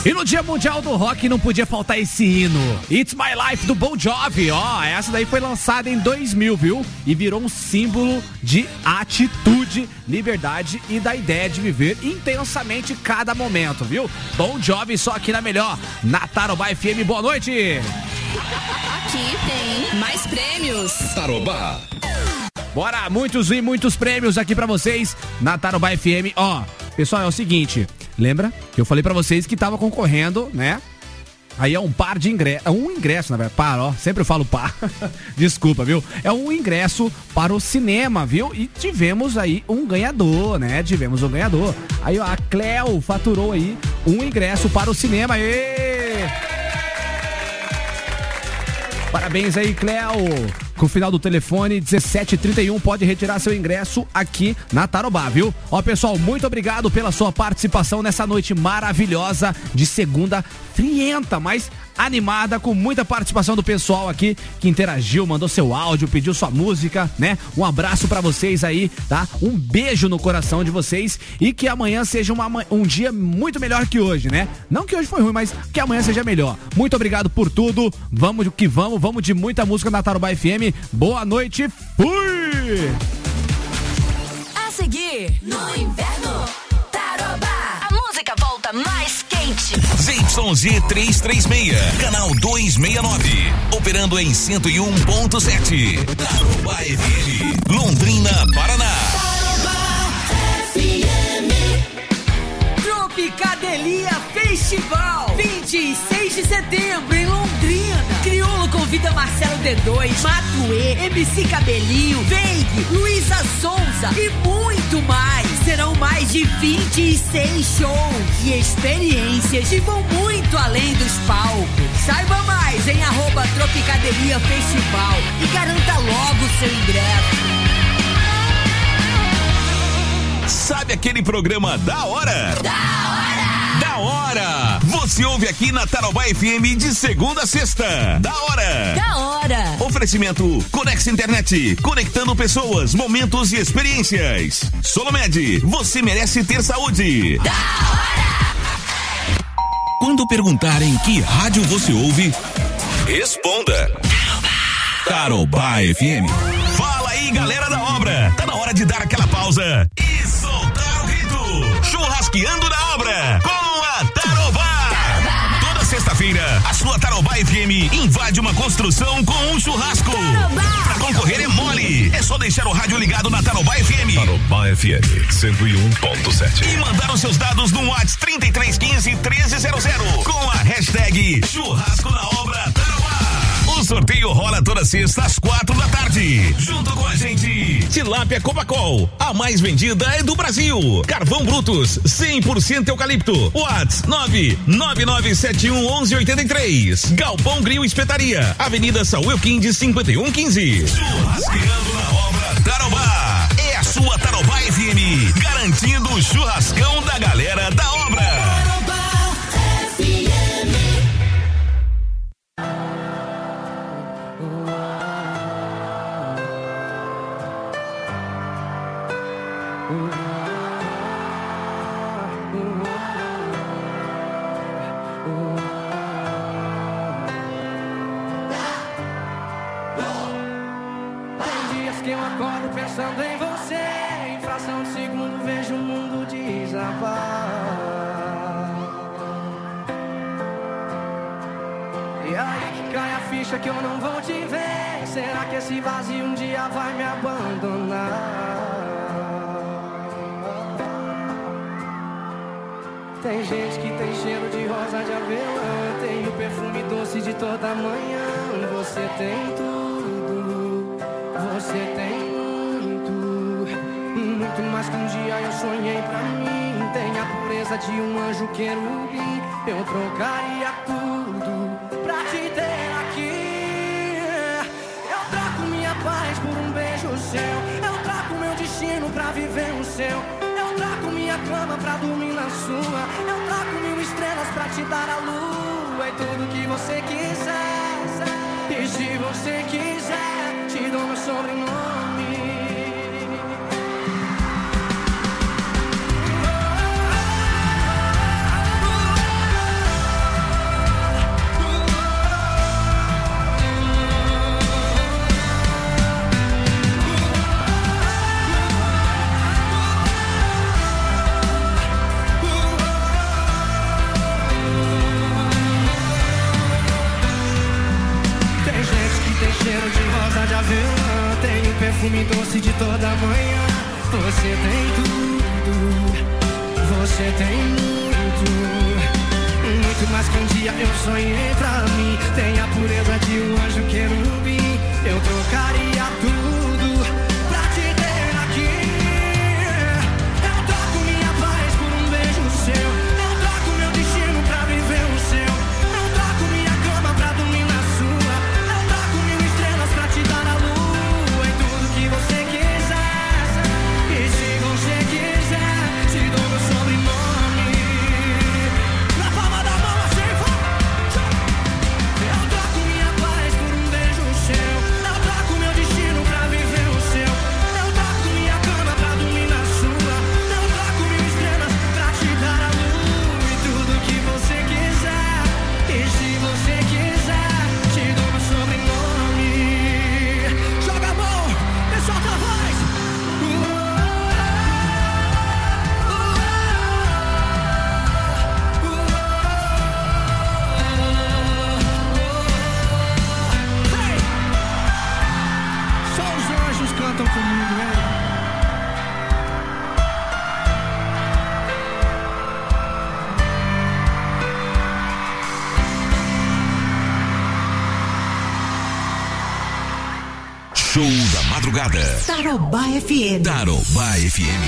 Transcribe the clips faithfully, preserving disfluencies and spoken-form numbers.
E no Dia Mundial do Rock não podia faltar esse hino, It's My Life, do Bon Jovi. Ó, oh, essa daí foi lançada em dois mil, viu? E virou um símbolo de atitude, liberdade e da ideia de viver intensamente cada momento, viu? Bon Jovi só aqui na melhor, na Tarobá F M. Boa noite! Aqui tem mais prêmios. Tarobá. Bora, muitos e muitos prêmios aqui pra vocês na Tarobá F M. Ó, pessoal, é o seguinte, lembra que eu falei pra vocês que tava concorrendo, né? Aí é um par de ingressos, é um ingresso, na verdade, par, ó, sempre eu falo par, desculpa, viu? É um ingresso para o cinema, viu? E tivemos aí um ganhador, né? Tivemos um ganhador. Aí, ó, a Cleo faturou aí um ingresso para o cinema. Aê! Parabéns aí, Cleo. Com o final do telefone dezessete trinta e um, pode retirar seu ingresso aqui na Tarobá, viu? Ó, pessoal, muito obrigado pela sua participação nessa noite maravilhosa de segunda frienta, mas animada, com muita participação do pessoal aqui que interagiu, mandou seu áudio, pediu sua música, né? Um abraço pra vocês aí, tá? Um beijo no coração de vocês e que amanhã seja uma, um dia muito melhor que hoje, né? Não que hoje foi ruim, mas que amanhã seja melhor. Muito obrigado por tudo, vamos que vamos, vamos de muita música na Tarobá F M. Boa noite, fui! A seguir, no inverno, Tarobá, a música volta mais quente. Z Y Z trezentos e trinta e seis, canal duzentos e sessenta e nove, operando em cento e um ponto sete. Tarobá F M, Londrina, Paraná. Tarobá F M. Tropicadelia Festival, vinte e seis de setembro em Londrina. Criolo convida Marcelo D dois, Matuê, M C Cabelinho, Veig, Luísa Sonza e muito mais. Serão mais de vinte e seis shows e experiências que vão muito além dos palcos. Saiba mais em arroba Tropicadelia Festival e garanta logo seu ingresso. Sabe aquele programa da hora? Da hora! Da hora! Você ouve aqui na Tarobá F M de segunda a sexta. Da hora! Da hora! Oferecimento Conex Internet, conectando pessoas, momentos e experiências. Solomed, você merece ter saúde. Da hora! Quando perguntarem que rádio você ouve, responda Tarobá F M. Fala aí, galera da obra. Tá na hora de dar aquela pausa e soltar o grito. Churrasqueando na obra com a Tarobá. Tarobá. Toda sexta-feira, a sua Tarobá F M invade uma construção com um churrasco. Tarobá. Pra concorrer é mole. É só deixar o rádio ligado na Tarobá F M. Tarobá F M cento e um ponto sete. E mandar os seus dados no WhatsApp trinta e três quinze, treze zero zero com a hashtag Churrasco na Obra Tarobá. O sorteio rola toda sexta às quatro da tarde. Junto com a gente, Tilápia Copacol, a mais vendida é do Brasil. Carvão Brutus, cem por cento eucalipto. WhatsApp nove nove nove sete um um um oito três. Galpão Grill Espetaria, Avenida Saúl Quindes cinquenta e um quinze. Churrasqueando na Obra Tarobá. É a sua Tarobá F M, garantindo o churrascão da galera da obra. Tarobá F M. Tem dias que eu acordo pensando em você, em fração de segundo vejo o mundo desabar. E aí que cai a ficha que eu não vou te ver. Será que esse vazio um dia vai me abandonar? Tem gente que tem cheiro de rosa de avelã, tem o perfume doce de toda manhã. Você tem tudo, você tem muito, muito mais que um dia eu sonhei pra mim. Tem a pureza de um anjo querubim. Eu trocaria tudo pra te ter aqui. Eu troco minha paz por um beijo seu. Eu troco meu destino pra viver o seu. Eu troco minha cama pra dormir na sua. Eu troco mil estrelas pra te dar a lua. E tudo que você quiser. E se você quiser, te dou meu sobrenome. avelã, tem o perfume doce de toda manhã. Você tem tudo, você tem muito, muito mais que um dia eu sonhei pra mim. Tem a pureza de um anjo querubim. Eu trocaria tudo pra te ter aqui. Eu troco minha paz por um beijo seu. Eu troco meu destino pra viver o seu. Eu troco minha cama pra dormir na sua. Eu troco mil estrelas pra te dar a lua. E tudo que você quiser. E se você quiser, te dou meu sobrenome. Na palma da mão assim, eu troco minha paz por um beijo seu. Eu troco meu destino pra viver o seu. Eu troco minha cama pra dormir na sua. Eu troco mil estrelas pra te dar a lua. E tudo que você quiser. E se você quiser, te dou meu sobrenome. Joga a mão e solta a voz. Hey! Só os anjos cantam comigo, né? Show da madrugada. Tarobá F M. Tarobá F M.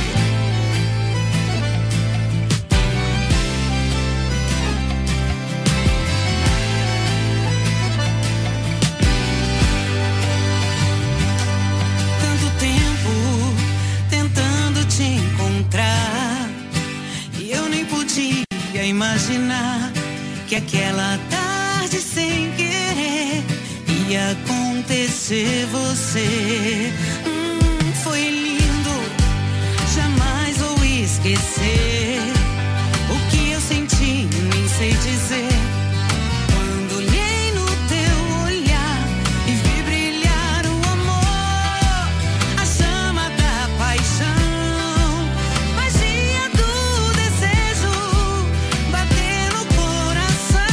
Tanto tempo tentando te encontrar, e eu nem podia imaginar que aquela tarde sem querer ia acontecer você. Hum, foi lindo, jamais vou esquecer o que eu senti, nem sei dizer. Quando olhei no teu olhar e vi brilhar o amor, a chama da paixão, magia do desejo, bater no coração.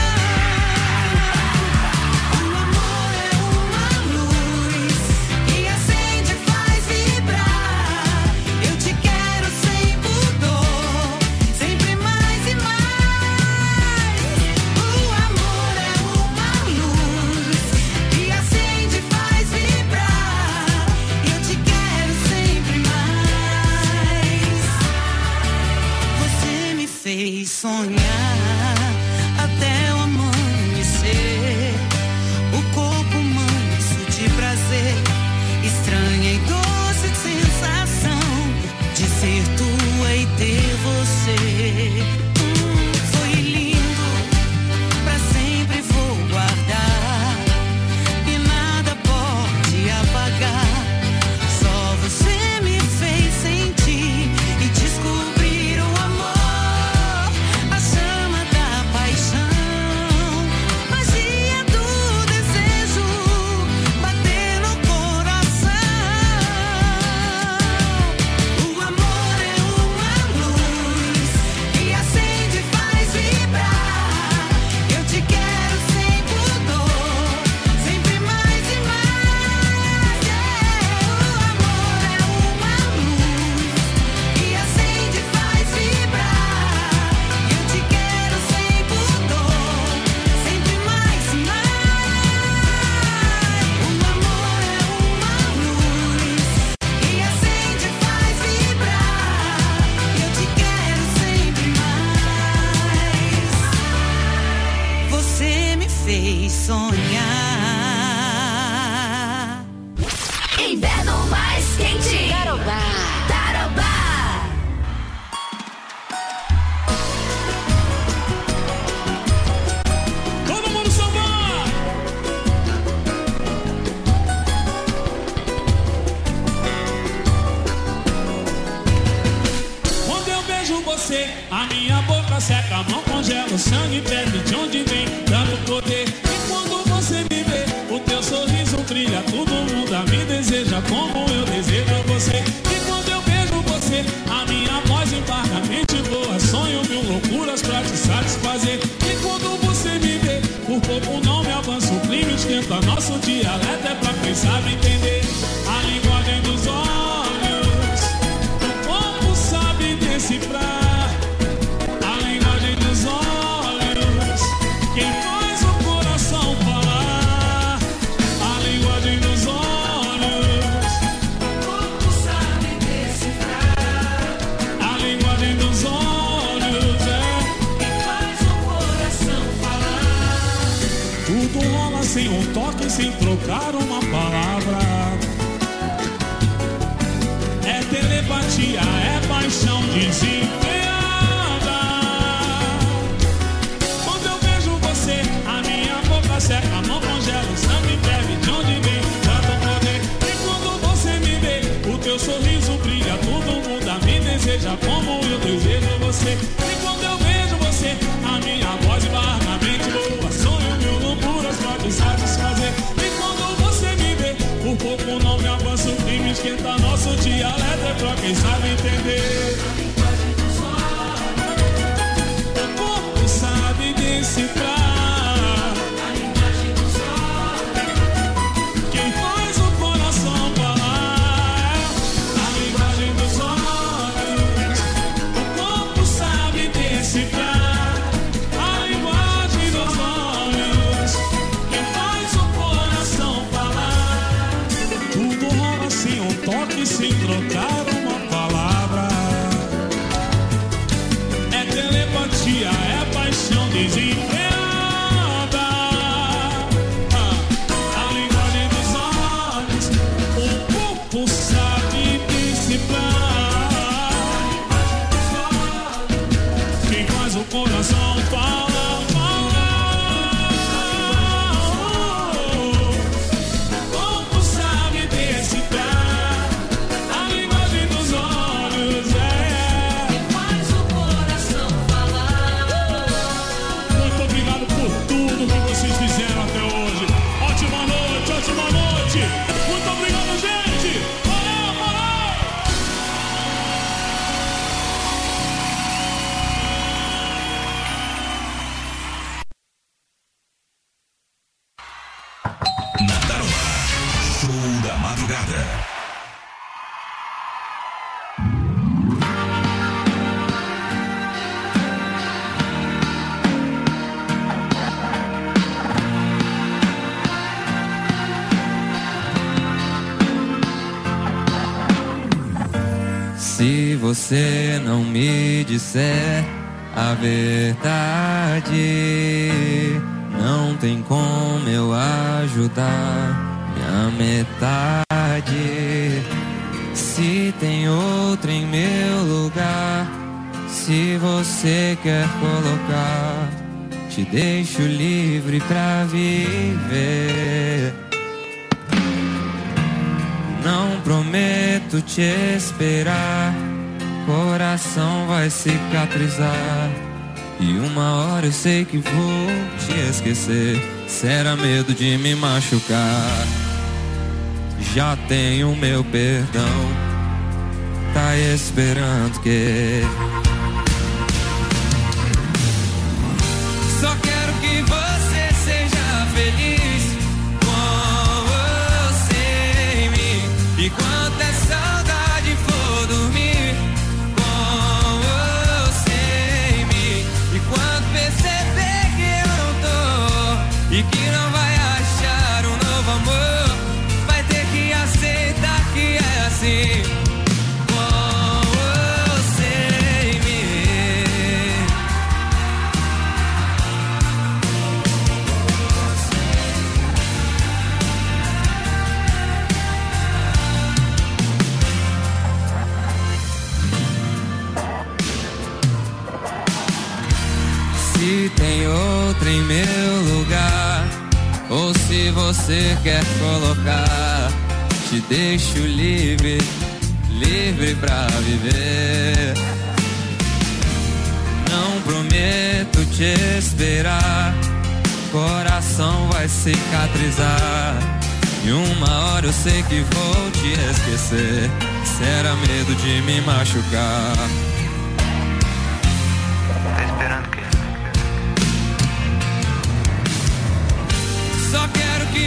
O amor é uma luz que acende e faz vibrar. Eu te quero sem pudor, sempre mais e mais. O amor é uma luz que acende e faz vibrar. Eu te quero sempre mais. Você me fez sonhar até o amanhecer. O corpo manso de prazer, estranha e doce sensação de ser tua e ter você. Hum, foi lindo, pra sempre vou guardar e nada pode apagar. Só você me fez sentir e descobrir o amor, a chama da paixão, magia do desejo, bater no coração. O amor é uma luz que acende e faz vibrar. Eu te quero sem pudor, sempre mais e mais. O amor é uma luz que acende e faz vibrar. Eu te quero sem pudor, sempre mais e mais. O amor é uma luz que acende e faz vibrar. Eu te quero sempre mais. Você me fez sonhar. Inverno mais quente. Tarobá. Tarobá. Todo mundo sambar! Quando eu beijo você, a minha boca seca, a mão congela, o sangue perde. De onde vem tanto poder? E quando você me vê, o teu sorriso brilha, todo mundo me deseja como eu desejo você. E quando eu beijo você, a minha voz embarga, a mente voa, sonho mil loucuras pra te satisfazer. E quando você me vê, por pouco não me avança, o clima esquenta nosso dialeto, é pra quem sabe entender a linguagem dos olhos. O corpo sabe decifrar a linguagem dos olhos. Quem faz o coração falar a linguagem dos olhos. O corpo sabe decifrar a linguagem dos olhos, é. Quem faz o coração falar. Tudo rola sem um toque, sem trocar uma palavra. É telepatia, é paixão desenfreada. Quando eu vejo você, a minha boca seca, a mão congela, o sangue ferve, de onde vem tanto poder. E quando você me vê, o teu sorriso brilha, todo mundo me deseja como eu desejo você. E quando eu vejo você, a minha voz barra na mente boa, sonho mil loucuras pra te satisfazer. E quando você me vê, por pouco não me avança o crime, esquenta nosso dialeto, é pra quem sabe entender. O corpo sabe decifrar a linguagem dos olhos. Quem faz o coração falar a linguagem dos olhos. O corpo sabe decifrar a linguagem dos olhos. Quem faz o coração falar. Tudo rola sem um toque, sem trocar uma palavra. É telepatia, é paixão desenfreada. Ah, a linguagem dos olhos. O corpo sabe decifrar a linguagem dos olhos. Quem faz o coração fala, fala. O corpo sabe decifrar a linguagem dos olhos, é. Quem faz o coração falar. Muito obrigado por tudo que vocês fizeram até hoje. Ótima noite, ótima noite. Muito obrigado, gente. Valeu, valeu. Na Tarobá, show da madrugada. Se você não me disser a verdade, não tem como eu ajudar minha metade. Se tem outra em meu lugar, se você quer colocar, te deixo livre pra viver. Não prometo te esperar, coração vai cicatrizar. E uma hora eu sei que vou te esquecer. Será medo de me machucar. Já tenho meu perdão, tá esperando que... Só quero que você seja feliz com você em mim. E quando é saudade for dormir com você em mim. E quando perceber que eu não tô e que não vai achar um novo amor, vai ter que aceitar que é assim. Com você em mim. Se tem outra em meu lugar, ou se você quer colocar, te deixo livre, livre pra viver. Não prometo te esperar, coração vai cicatrizar. E uma hora eu sei que vou te esquecer. Será medo de me machucar. Tá esperando o quê? Só quero que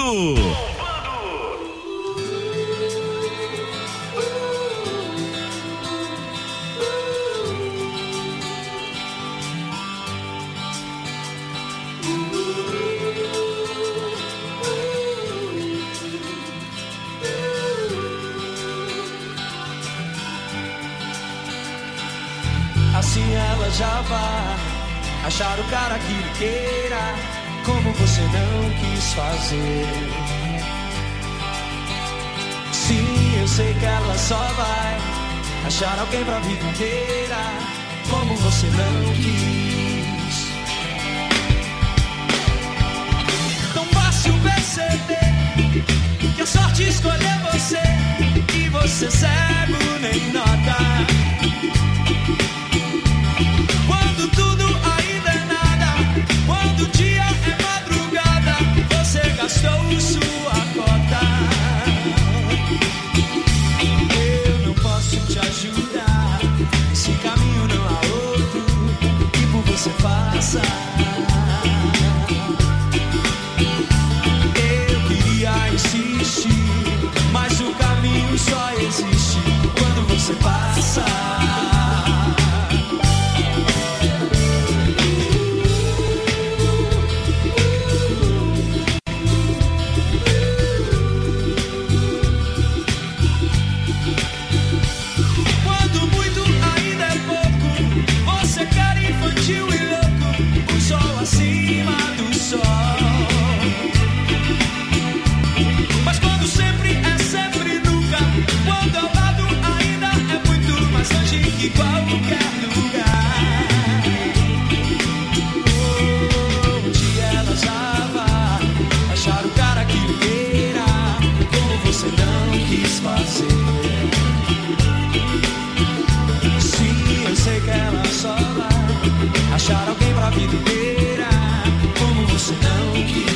Assim ela já vai achar o cara que lhe queira, como você não quis fazer. Sim, eu sei que ela só vai achar alguém pra vida inteira, como você não quis. Tão fácil perceber que a sorte escolheu você, e você cego nem nota. Quando tudo ainda é nada, quando o dia é madrugada, você gastou sua cota. Eu não posso te ajudar, esse caminho não há outro que por você faça. Eu queria insistir, mas o caminho só existe quando você passa. Em qualquer lugar, oh, um dia ela já vai achar o cara que lhe queira, como você não quis fazer. Sim, eu sei que ela só vai achar alguém pra vida inteira, como você não quis.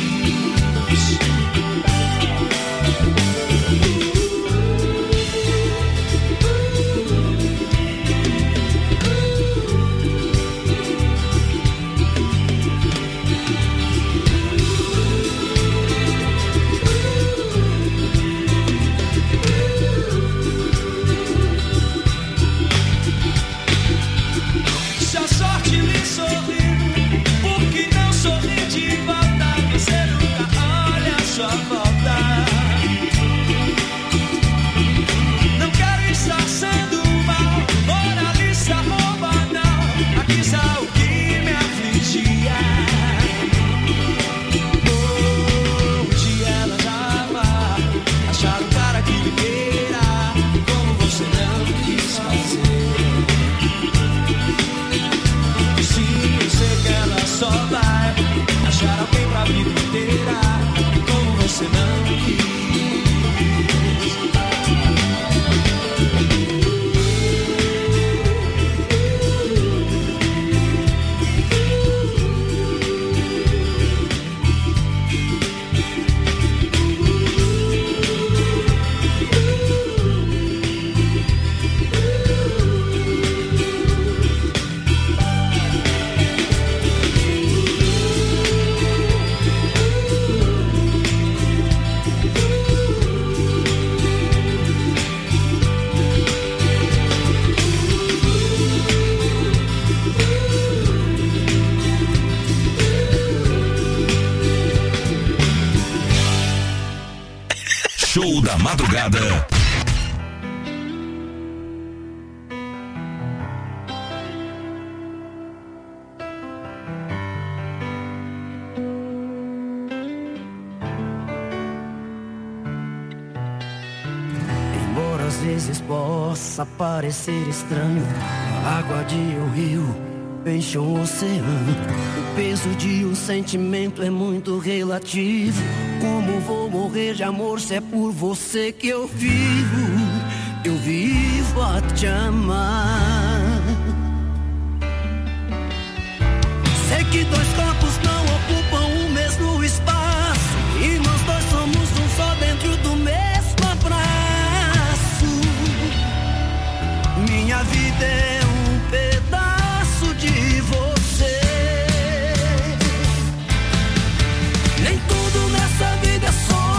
Show da madrugada. Embora às vezes possa parecer estranho, a água de um rio enche um oceano. O peso de um sentimento é muito relativo. Como vou morrer de amor se é por você que eu vivo? Eu vivo a te amar. Sei que dois corpos não ocupam o mesmo espaço, e nós dois somos um só dentro do mesmo abraço. Minha vida é um pedaço de você. Nem tudo nessa vida é só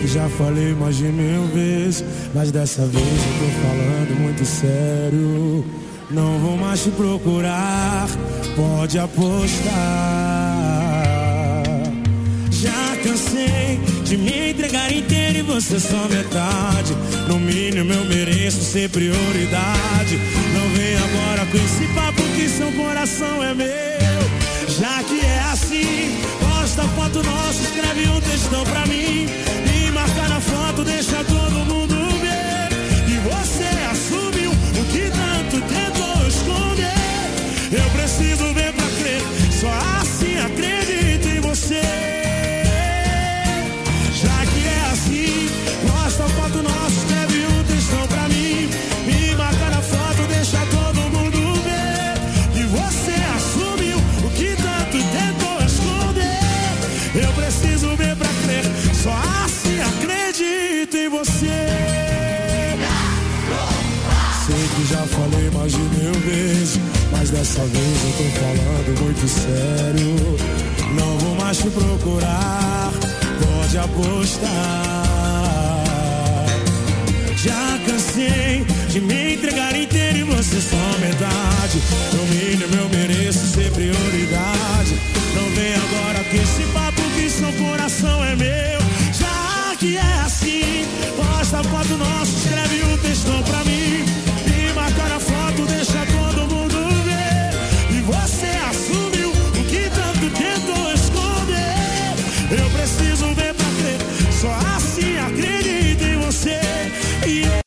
já falei mais de mil vezes, mas dessa vez eu tô falando muito sério. Não vou mais te procurar, pode apostar. Já cansei de me entregar inteiro e você só metade. No mínimo eu mereço ser prioridade. Não vem agora com esse papo que seu coração é meu. Já que é assim, posta foto nossa, escreve um textão pra mim e marca na foto, deixa todo mundo ver que você assumiu o que tanto tentou esconder. Eu preciso ver pra crer, só assim acredito em você. Já que é assim, posta foto nossa, escreve um textão pra mim e marca na foto, deixa todo mundo ver que você assumiu o que tanto tentou esconder. Eu preciso ver pra crer, só assim acredito em você. Sei que já falei mais de mil vezes, mas dessa vez eu tô falando muito sério. Não vou mais te procurar, pode apostar. Já cansei de me entregar inteiro e você só metade. No mínimo eu mereço ser prioridade. Não vem agora com esse papo que seu coração é meu. Já que é assim, posta foto nossa, escreve um textão pra mim e marca na foto, deixa todo mundo ver e você assumiu o que tanto tentou esconder. Eu preciso ver pra crer, só assim acredito em você. Yeah.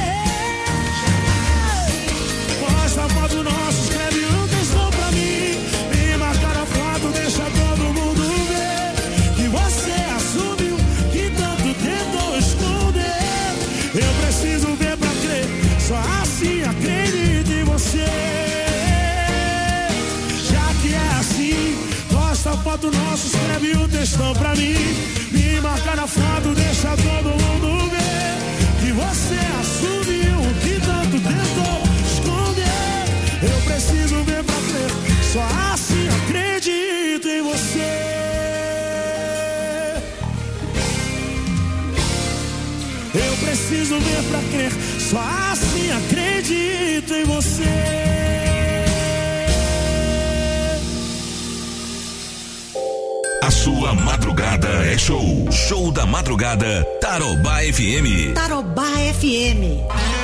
Posta foto nossa, escreve um textão pra mim e marca na foto, deixa todo mundo ver que você assumiu que tanto tentou esconder. Eu preciso ver pra crer, só assim acredito em você. Já que é assim, posta foto nossa, escreve um textão pra mim e marca na foto, deixa todo mundo ver que você assumiu o que tanto tentou esconder. Eu preciso ver pra crer, só assim acredito em você. Eu preciso ver pra crer, só assim acredito em você. A sua madrugada é show. Show da madrugada, Tarobá F M. Tarobá F M.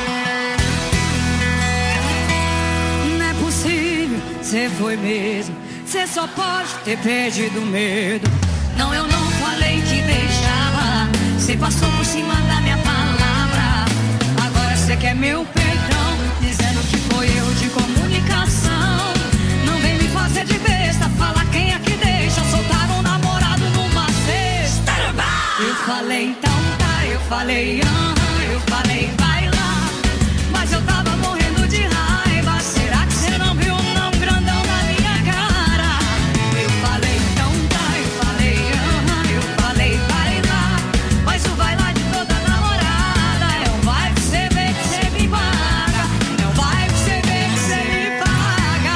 Não é possível, cê foi mesmo. Cê só pode ter perdido medo. Não, eu não falei que deixava. Cê passou por cima da minha palavra. Agora cê quer meu perdão, dizendo que foi erro de comunicação. Não vem me fazer de besta, fala quem é que deixa soltar um namorado numa cesta. Eu falei então tá, eu falei aham, eu falei vai lá. Mas eu tava morrendo de raiva, será que cê não viu não grandão na minha cara? Eu falei então tá, eu falei aham, eu falei vai lá. Mas o vai lá de toda namorada é um vai que cê vê que cê me paga. É um vai que cê vê que cê me paga.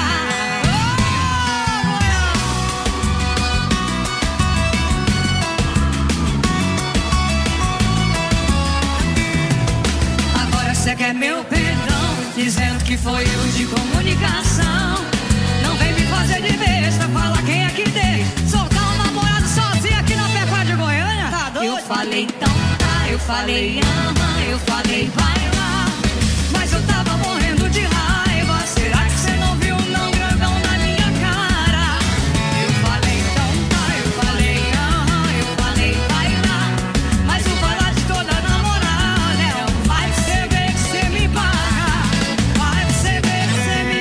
Agora cê quer meu perdão, dizendo que foi erro de comunicação. Não vem me fazer de besta, fala quem é que deixa soltar um namorado sozinho aqui na Pecuária de Goiânia. Tá doido? Eu falei então tá, eu falei aham, eu falei vai lá. Mas eu tava morrendo de raiva, será que cê não viu não grandão na minha cara? Eu falei então tá, eu falei aham, eu falei vai lá. Mas o vai lá de toda namorada é um vai que cê vê que cê me paga. Vai que cê vê que cê me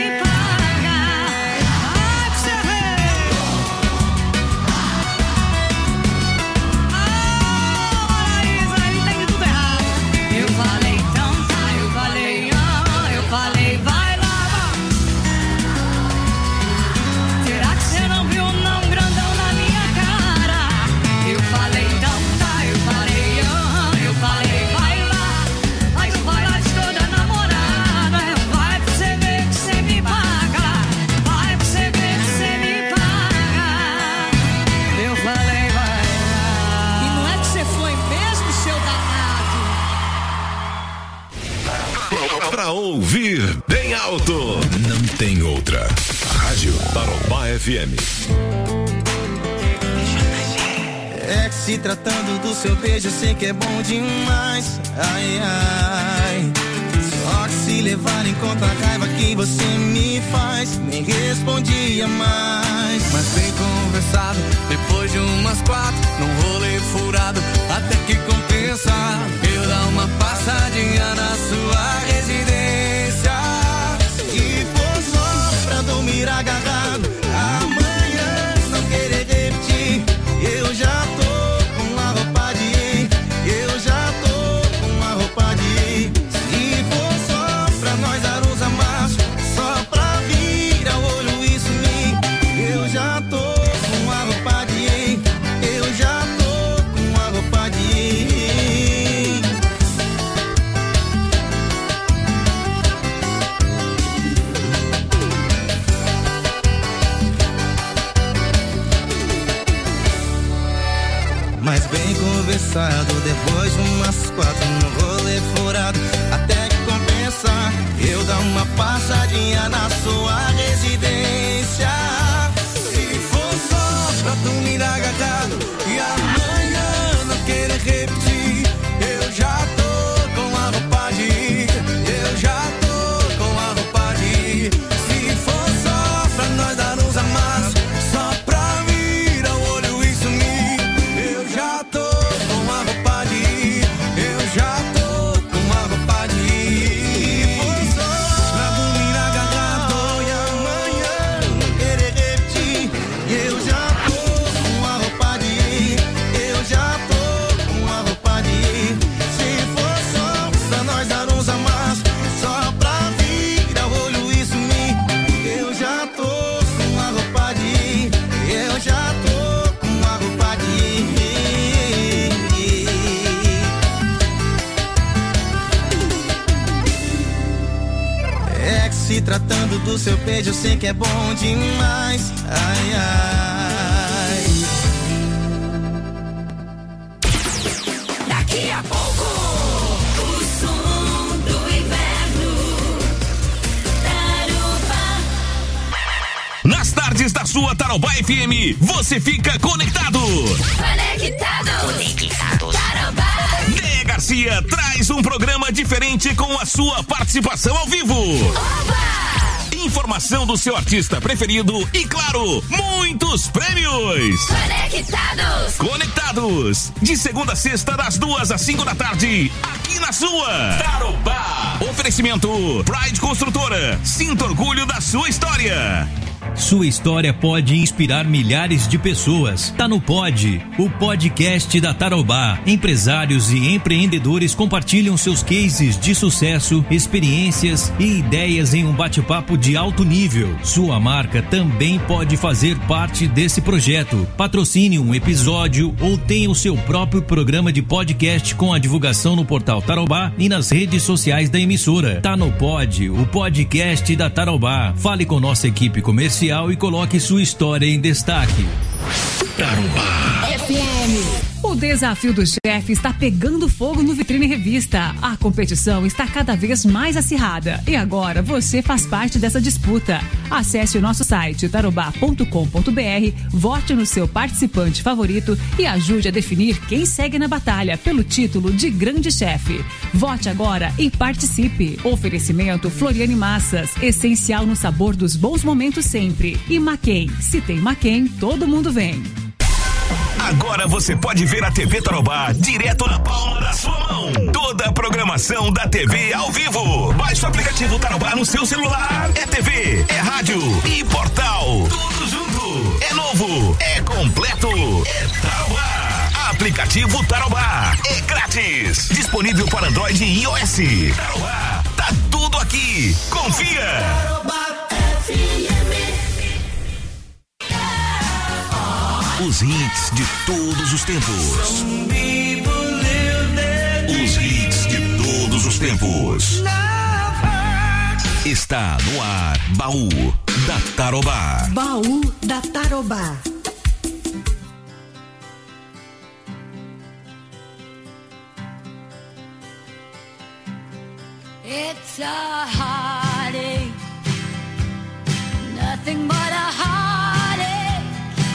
ouvir bem alto. Não tem outra. Rádio Tarobá F M. É que se tratando do seu beijo, eu sei que é bom demais. Ai, ai. Só que se levar em conta a raiva que você me faz, nem respondia mais. Mas bem conversado, depois de umas quatro, num rolê furado, até que compensa eu dar uma passadinha na sua residência. E for só pra dormir agarrado, amanhã não querer repetir. Eu já tô com a roupa de ir, eu já tô com a roupa de ir. Se for só pra nós dar uns amassos, só pra virar o olho e sumir. Eu já tô com a roupa de ir, eu já tô com a roupa de ir. Mas bem conversado, depois de umas quatro no rolê furado, até que compensa eu dar uma passadinha na sua residência. Se for só pra dormir agarrado e amanhã não querer repetir, eu já tô com a roupa de ir, eu já tô com a roupa de ir. Se for só pra nós dar uns amassos, só pra virar o olho e sumir, eu já tô com a roupa de ir, eu já tô com a roupa de ir. Se for só pra dormir agarrado e amanhã não querer repetir, eu já tô com a roupa de ir, eu já tô com a roupa de ir. Se for só pra nós dar uns amassos, só pra virar o olho e sumir, eu já tô com a roupa de ir, eu já tô com a roupa de ir. É que se tratando do seu beijo, eu sei que é bom demais. Ai, ai. Daqui a pouco, o som do inverno. Tarobá. Nas tardes da sua Tarobá F M, você fica conectado. Conectado. Conectados. Tarobá. Dê Garcia traz um programa diferente com a sua participação ao vivo. Oba! Informação do seu artista preferido e, claro, muitos prêmios. Conectados. Conectados. De segunda a sexta, das duas às cinco da tarde, aqui na sua Tarobá. Oferecimento Pride Construtora. Sinta orgulho da sua história. Sua história pode inspirar milhares de pessoas. Tá no Pod, o podcast da Tarobá. Empresários e empreendedores compartilham seus cases de sucesso, experiências e ideias em um bate-papo de alto nível. Sua marca também pode fazer parte desse projeto. Patrocine um episódio ou tenha o seu próprio programa de podcast com a divulgação no portal Tarobá e nas redes sociais da emissora. Tá no Pod, o podcast da Tarobá. Fale com nossa equipe comercial e coloque sua história em destaque. Tarobá F M. O desafio do chefe está pegando fogo no Vitrine Revista. A competição está cada vez mais acirrada e agora você faz parte dessa disputa. Acesse o nosso site tarobá ponto com ponto br, vote no seu participante favorito e ajude a definir quem segue na batalha pelo título de grande chefe. Vote agora e participe. Oferecimento Floriane Massas, essencial no sabor dos bons momentos sempre. E Maquem, se tem Maquem, todo mundo vem. Agora você pode ver a T V Tarobá direto na palma da sua mão. Toda a programação da T V ao vivo. Baixe o aplicativo Tarobá no seu celular. É T V, é rádio e portal. Tudo junto. É novo, é completo. É Tarobá. Aplicativo Tarobá. É grátis. Disponível para Android e iOS. Tarobá. Tá tudo aqui. Confia. Tarobá F M. Os hits de todos os tempos. Os hits de todos os tempos. Está no ar, Baú da Tarobá. Baú da Tarobá. It's It's a heartache, nothing but a heartache.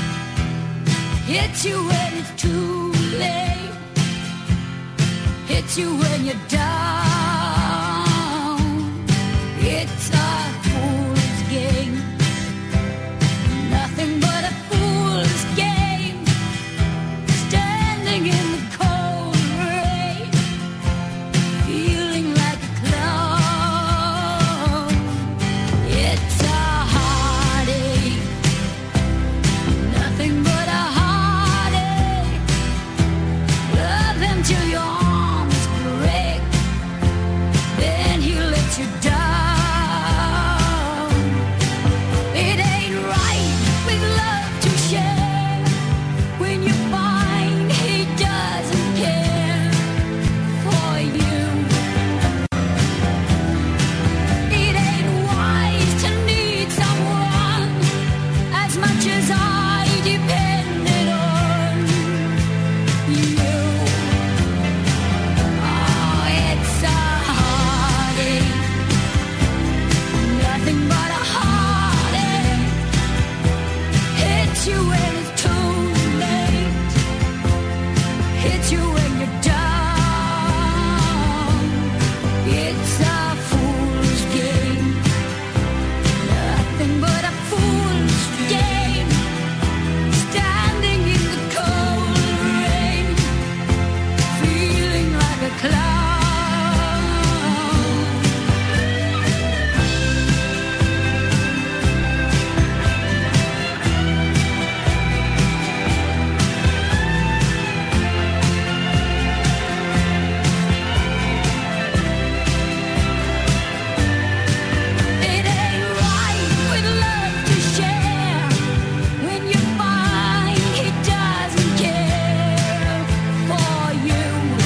Hits you when it's too late, hits you when you're down. It's a fool's game, nothing but a fool's game. Standing in the cold rain, feeling like a clown. It's a heartache, nothing but a heartache. Love him till your arms break, then he'll let you down. It ain't right with love to share when you find he doesn't care for you. It ain't wise to need someone as much as I depended on you. Oh, it's a heartache, nothing but a heartache. Hits you when it's too late, hits you when you're down. It's a fool's game, nothing but a fool's game. Standing in the cold rain, feeling like a clown. It ain't right with love to share when you find he doesn't care for you.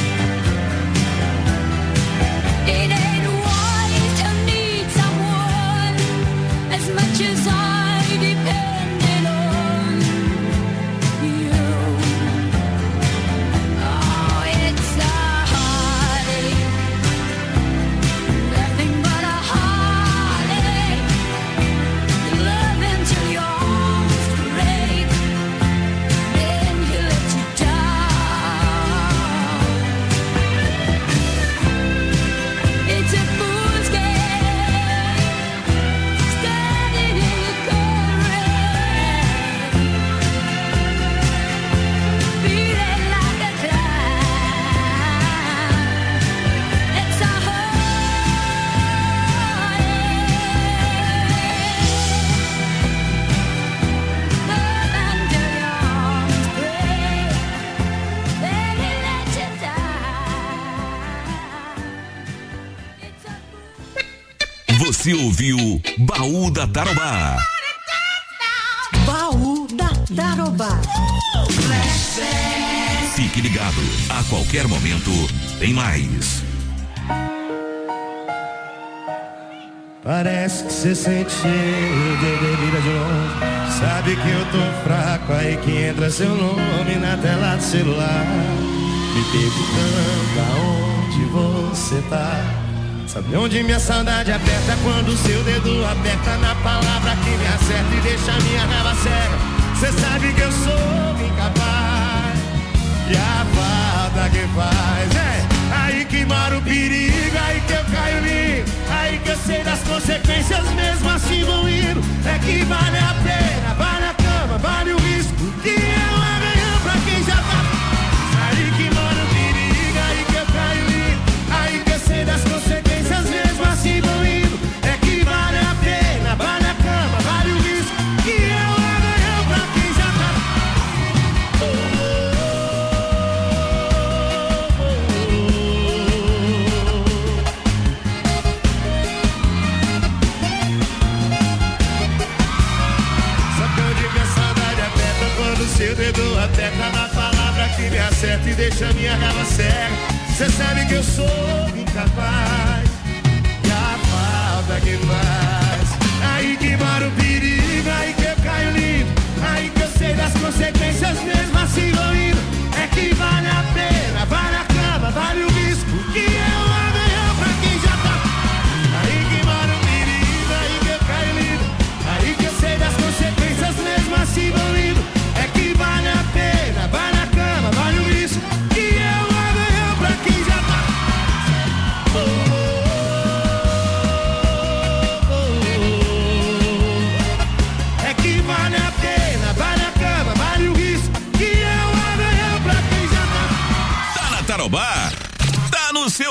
It ain't wise to need someone as much as I depended on you. Oh, it's a heartache, nothing but a heartache. Love him till your arms break, then he'll let you down. It's a fool's game, standing in the cold rain, feeling like a clown. It's a heartache, love until your arms break, then he'll let you down. Você ouviu Baú da Tarobá. Baú da Tarobá. Fique ligado, a qualquer momento tem mais. Parece que cê sente cheiro de bebida de longe. Sabe que eu tô fraco, aí que entra seu nome na tela do celular, me perguntando aonde você tá. Sabe onde minha saudade aperta quando seu dedo aperta na palavra que me acerta e deixa minha raiva cega. Cê sabe que eu sou incapaz e a falta que faz é aí que mora o perigo, aí que eu caio lindo, aí que eu sei das consequências, mesmo assim vou indo. É que vale a pena, vale a cama, vale o risco, que é um amanhã pra quem já tá. Aí que mora o perigo, aí que eu caio lindo, aí que eu sei das consequências, mesmo assim vou indo. É que vale a pena, vale a cama, vale o risco, que é um amanhã pra quem já tá. Seu dedo aperta na palavra que me acerta e deixa minha raiva cega. Cê sabe que eu sou incapaz e a falta que faz. Aí que mora o perigo, aí que eu caio lindo, aí que eu sei das consequências, mesmo assim vou indo. É que vale a pena, vale a cama, vale o risco, que é um amanhã pra quem já tá.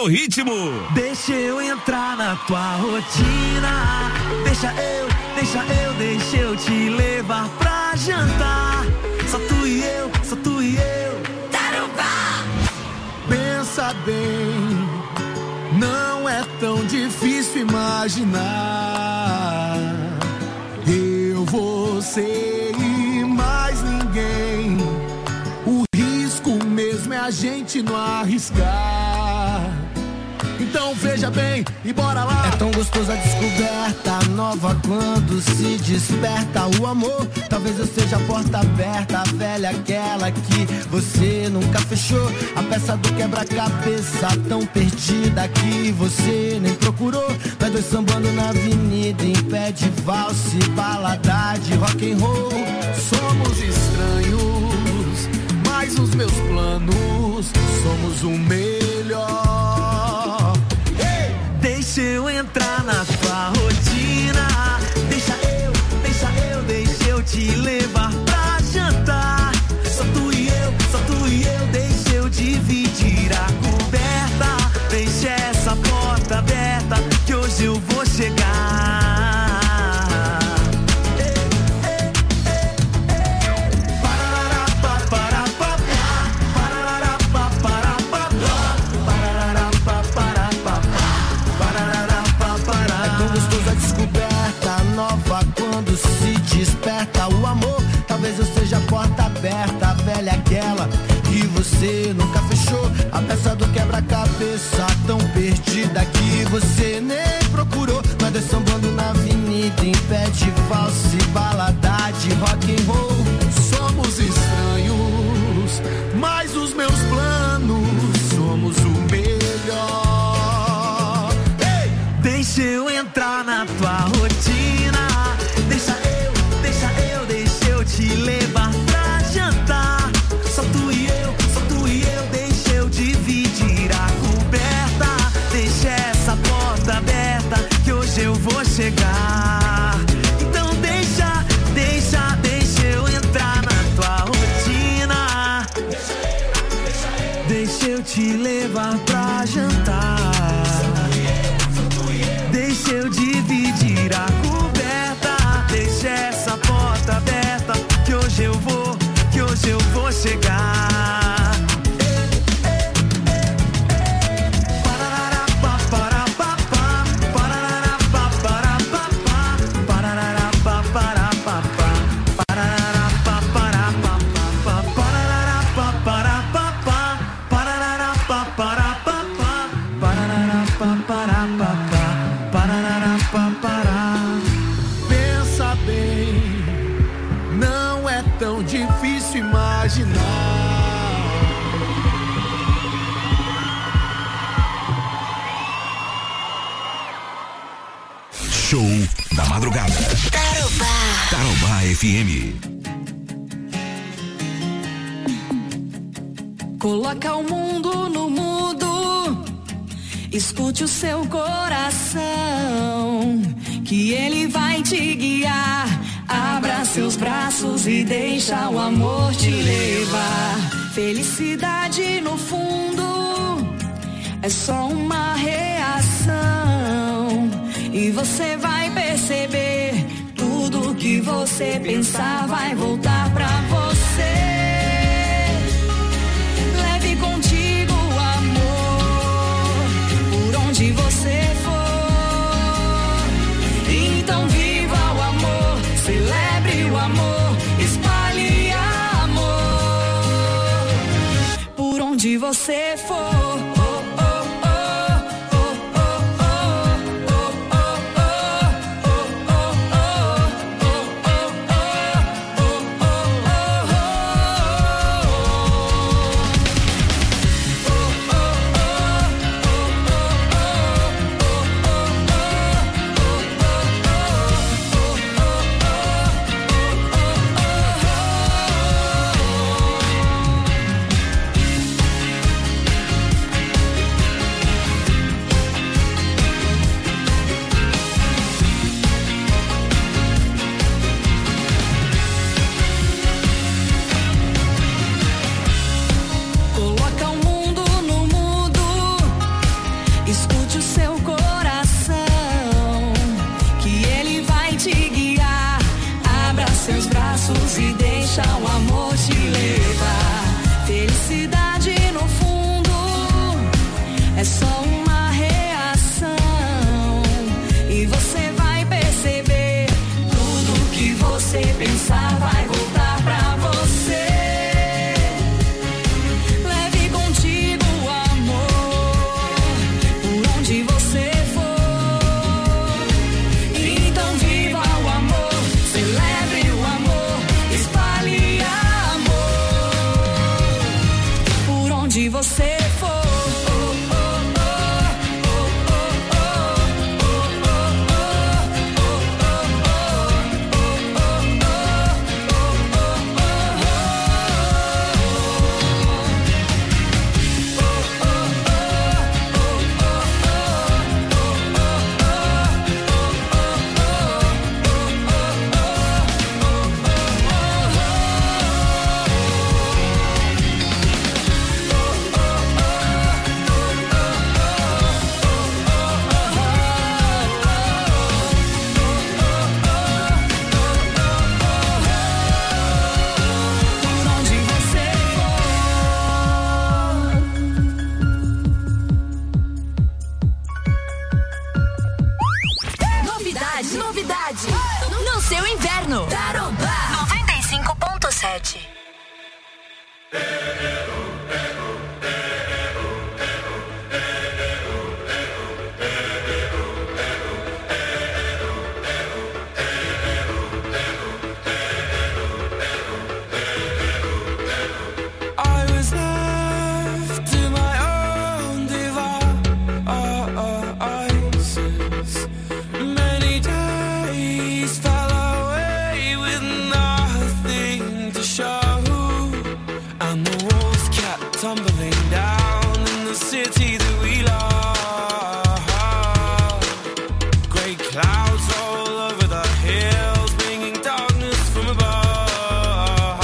seu ritmo. Deixa eu entrar na tua rotina. Deixa eu, deixa eu, deixa eu te levar pra jantar. Só tu e eu, só tu e eu. Tarubá! Pensa bem, não é tão difícil imaginar. Eu, você e mais ninguém. O risco mesmo é a gente não arriscar. Então veja bem e bora lá. É tão gostosa a descoberta nova quando se desperta o amor. Talvez eu seja a porta aberta, a velha aquela que você nunca fechou. A peça do quebra-cabeça tão perdida que você nem procurou. Nós dois sambando na avenida em pé de valse, balada de rock and roll. Somos estranhos, mas os meus planos somos o melhor. Deixa eu entrar na tua rotina. Deixa eu, deixa eu, deixa eu te levar pra jantar. Só tu e eu, só tu e eu. Deixa eu dividir a coberta. Deixa essa porta aberta que hoje eu vou chegar. Desperta o amor, talvez eu seja a porta aberta, a velha aquela que você nunca fechou. A peça do quebra-cabeça tão perdida que você nem procurou. Nós dois sambando na avenida em pé de valse, balada de rock and roll. Somos estranhos, mas os meus planos somos o melhor. Hey! Deixa eu entrar na tua rotina. Deixa eu, deixa eu, deixa eu te levar pra jantar. Só tu e eu, só tu e eu. Deixa eu dividir a coberta. Deixa essa porta aberta que hoje eu vou chegar. Então deixa, deixa, deixa eu entrar na tua rotina. Deixa eu, deixa eu. Deixa eu te levar pra jantar. Deixa eu dividir a coberta. Deixa essa porta aberta que hoje eu vou, que hoje eu vou chegar. Pensa bem, não é tão difícil imaginar. Show da madrugada. Tarobá. Tarobá F M. Coloca o mundo no mudo, escute o seu coração, que ele vai te guiar. Abra seus braços e deixa o amor te levar. Felicidade no fundo é só uma reação, e você vai perceber tudo que você pensar vai voltar pra você. Leve contigo o amor por onde você for. Então viva o amor, celebre o amor, espalhe amor por onde você for. passos e deixa o amor te levar. Felicidade no fundo é só uma reação e você vai perceber tudo que você pensar vai voltar pra você. Leve contigo o amor por onde você for. Então viva o amor, celebre o amor, espalhe amor por onde você for. Novidade, novidade. No seu inverno. Tarobá noventa e cinco ponto sete. I was left to my own devices. Many days fell away with nothing to show, and the walls kept tumbling down in the city that we love. Great clouds all over the hills, bringing darkness from above.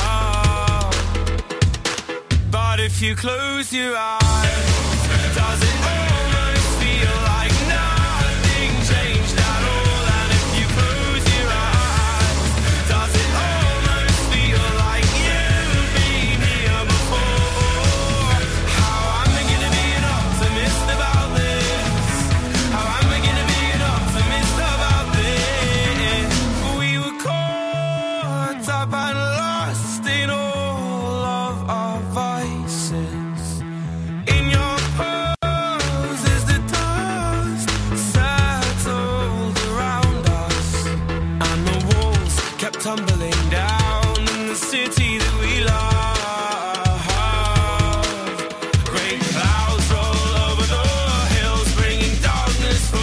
But if you close your eyes, does it almost feel like nothing changed at all? And if you close your eyes, does it almost feel like you've been here before? How am I gonna be an optimist about this? How am I gonna be an optimist about this? We were caught up and lost in all of our vices. In your pose as the dust settled around us, and the walls kept tumbling down in the city that we love. Great clouds roll over the hills, bringing darkness from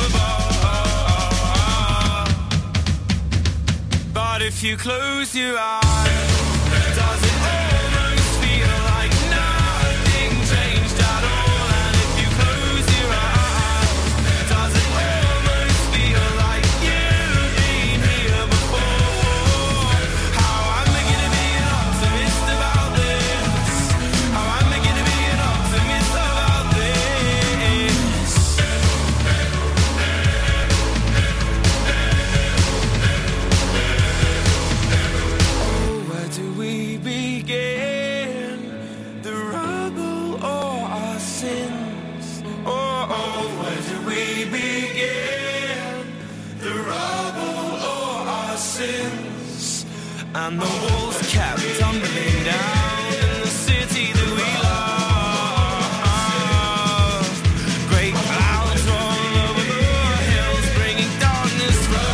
above. But if you close your eyes, does it almost feel like nothing changed at all? And if you close your eyes, does it almost feel like you've been here before? How am I gonna be an optimist about this? How am I gonna be an optimist about this? Oh, where do we begin? The rubble or our sins? Oh, oh, where do we begin? The rubble or our sins? And the walls kept tumbling down in the city that we love. Great clouds roll over the hills, bringing darkness from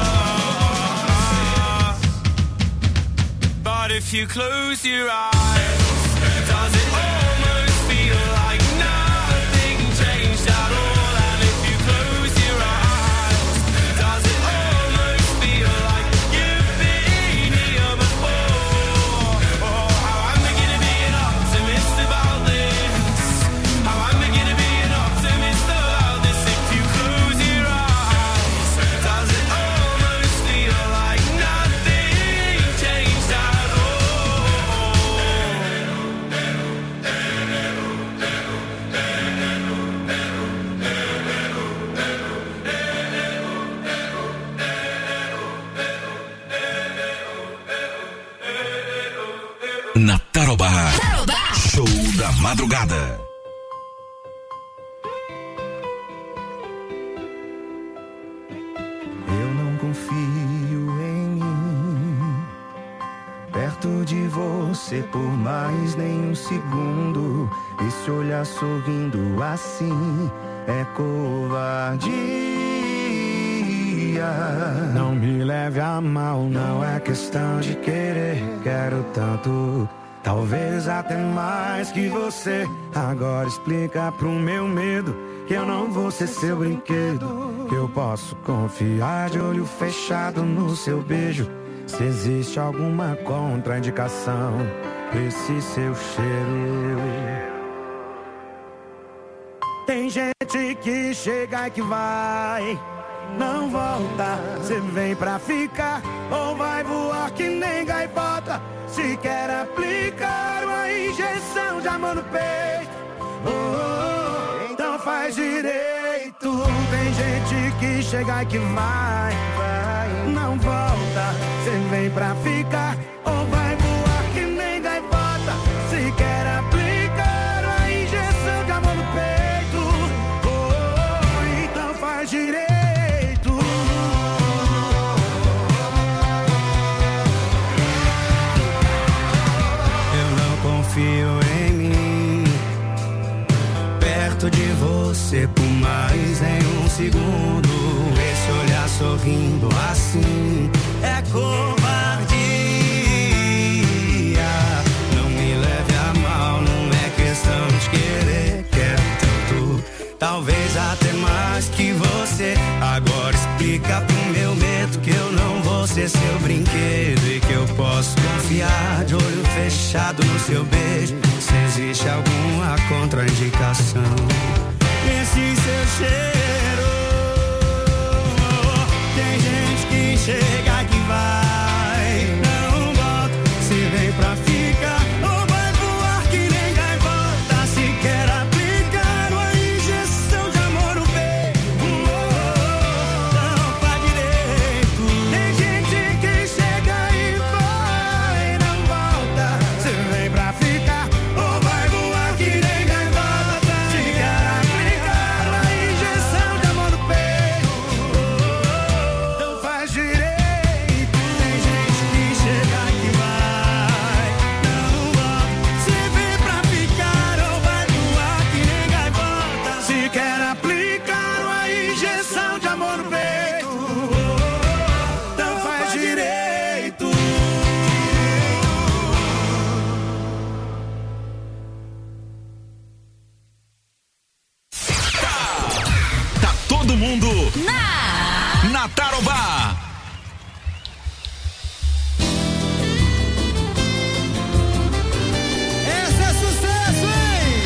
above. But if you close your eyes, does it almost feel like nothing changed at all? And if you close your eyes, does it almost feel like you've been here before? Oh, how am I gonna be an optimist about this? How am I gonna be an optimist about this? If you close your eyes, does it almost feel like nothing changed at all? Na Tarobá. Tarobá. Show da madrugada. Eu não confio em mim, perto de você por mais nem um segundo. Esse olhar sorrindo assim é covardia. Não me leve a mal, não é questão de querer. Quero tanto, talvez até mais que você. Agora explica pro meu medo que eu não vou ser seu brinquedo, que eu posso confiar de olho fechado no seu beijo. Se existe alguma contraindicação, esse seu cheiro. Tem gente que chega e que vai, não volta. Você vem pra ficar ou vai voar que nem gaivota. Se quer aplicar uma injeção de amor no peito, oh, oh, então faz direito. Tem gente que chega e que vai, vai, não volta. Você vem pra ficar ou vai voar que nem gaivota. Se quer aplicar uma injeção de amor no peito, oh, oh, então faz direito. Confio em mim, perto de você por mais em um segundo. Esse olhar sorrindo assim é covardia. Não me leve a mal, não é questão de querer. Quero tanto, talvez até mais que você. Agora explica pro meu medo que eu não vou ser seu brinquedo e que eu posso confiar de olho fechado no seu beijo. Se existe alguma contraindicação, esse seu cheiro. Tem gente que chega e que vai, não volta. Se vem pra ficar ou vai voar que nem gaivota. Se quer aplicar uma injeção de amor no peito, não faz direito. Tem gente que chega e vai, não volta. Se vem pra ficar ou vai voar que nem gaivota. Se quer aplicar uma injeção de amor no peito, não faz direito. Tem gente que chega e que vai, não volta. Se vem pra ficar ou vai voar que nem gaivota. Se quer aplicar uma injeção de amor no peito, não faz direito. Tá todo mundo na, na Tarobá. Esse é sucesso, hein?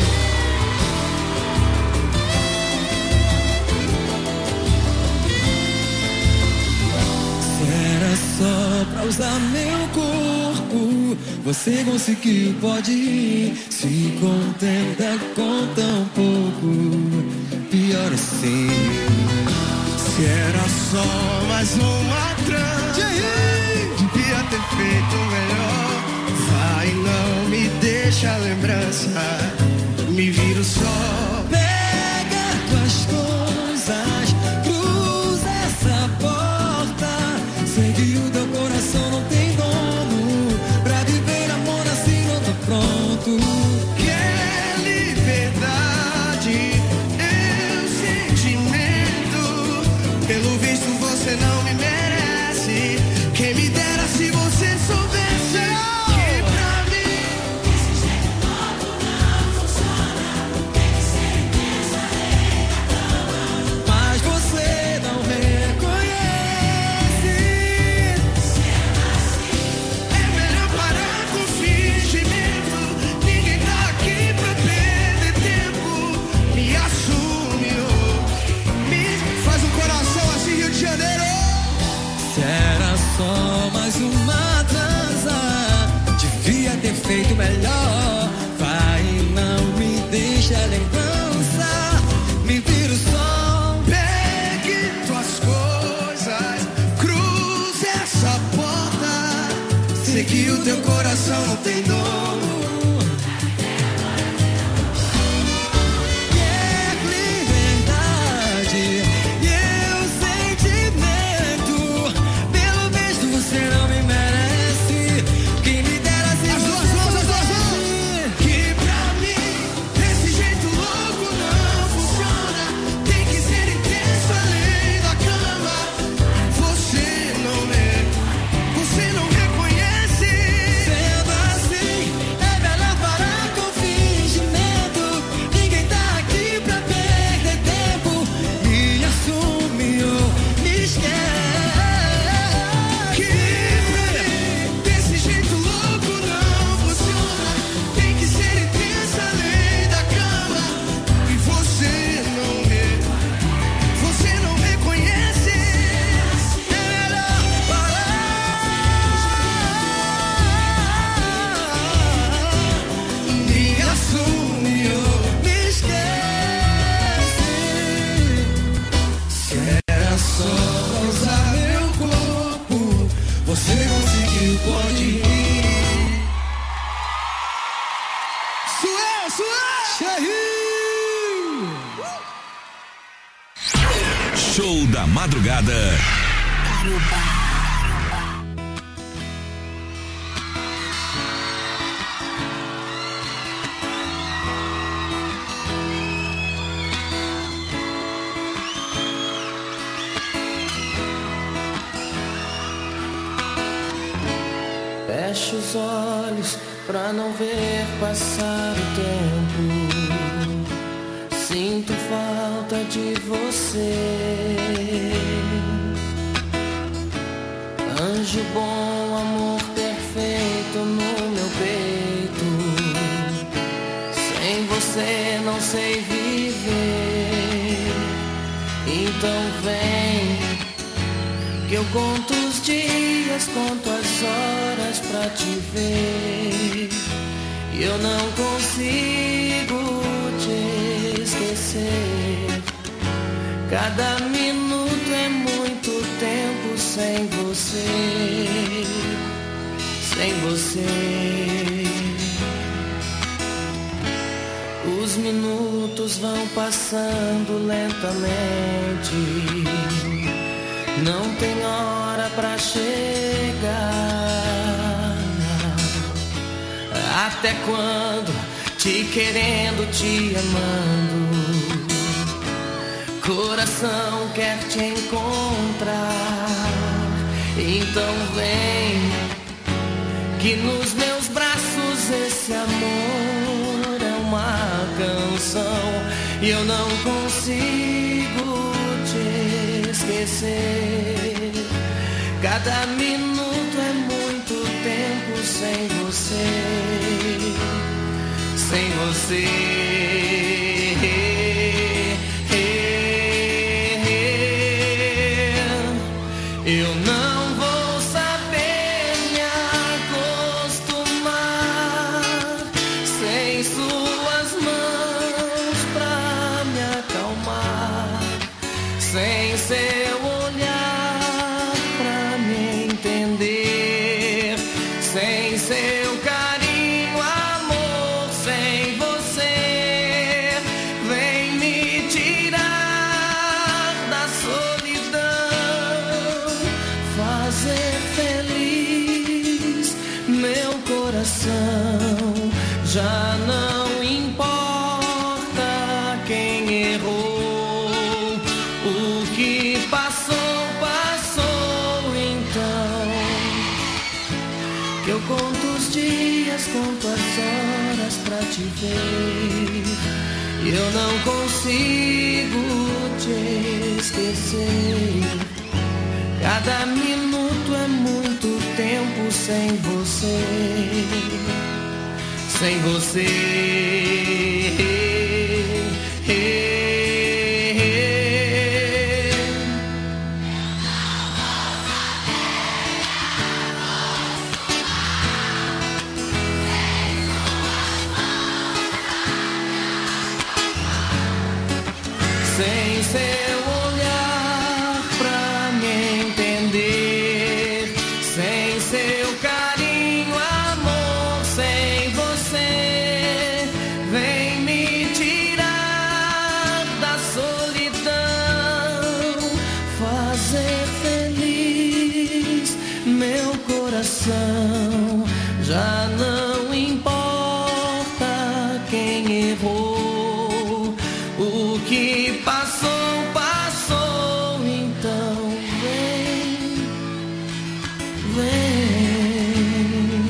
Se era só pra usar meu corpo, você conseguiu, pode ir. Se contenta com tão pouco, pior assim. Se era só mais uma trama, devia ter feito melhor. Vai, não me deixa a lembrança, me viro só. Pega tuas coisas, cruza essa porta. Sei que o teu coração não tem dono, pra viver amor assim não tô pronto. Quer liberdade, eu sentimento. Pelo visto você não me merece. Quem me dera se você soubesse que pra mim esse jeito novo não funciona. Tem certeza é a cama, mas você não reconhece. Se é assim, é melhor parar com fingimento. Ninguém tá aqui pra perder tempo. Me assume, oh, me faz um coração assim, Rio de Janeiro. Se era só mais uma transa, devia ter feito melhor. Vai, não me deixa a lembrança, me vira o som. Pegue tuas coisas, cruze essa porta. sei que o teu coração não tem dono. Show da madrugada. Fecho os olhos pra não ver passar o tempo. Sinto falta de você. Anjo bom, amor perfeito no meu peito. Sem você não sei viver. Então vem, que eu conto os dias, conto as horas pra te ver. E eu não consigo te esquecer. Cada minuto é muito tempo sem você, sem você. Os minutos vão passando lentamente. Não tem hora pra chegar. Até quando? Te querendo, te amando. Coração quer te encontrar. Então vem, que nos meus braços esse amor é uma canção. E eu não consigo te esquecer. Cada minuto é muito tempo sem você, sem você. Eu não vou saber me acostumar sem suas mãos pra me acalmar, sem seu olhar pra me entender, sem seu carinho, amor, sem você. Vem me tirar da solidão, fazer feliz meu coração. Já não importa quem errou, o que passou, passou então. Que eu conto os dias, conto as horas pra te ver. E eu não consigo te esquecer. Cada minuto é muito tempo sem você, sem você. Sem seu olhar pra me entender, sem seu carinho, já não